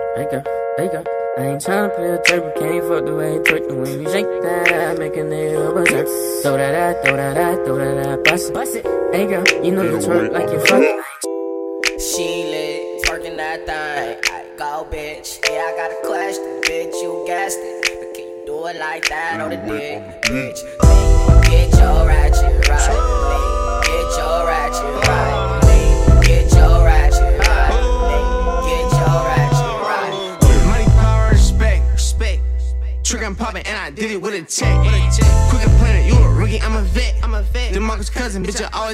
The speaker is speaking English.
There you go. I ain't tryna play a turbo, can't fuck the way you twerk the way you shake that, make a nigga berserk. Throw that out, throw that out, throw that out, bust it. Hey girl, you know you twerk like you fuck. She lit, twerking that thing. I go, bitch. Yeah, I got a question, bitch. You guessed it, but can you do it like that on the dick, bitch? Get your ratchet right. Get your ratchet right. Get your ratchet right. Get your ratchet right. Money, power, respect. Trick, I'm popping, and I did it with a check. Quick and planet, you a rookie, I'm a vet. The Marcus cousin, bitch, I always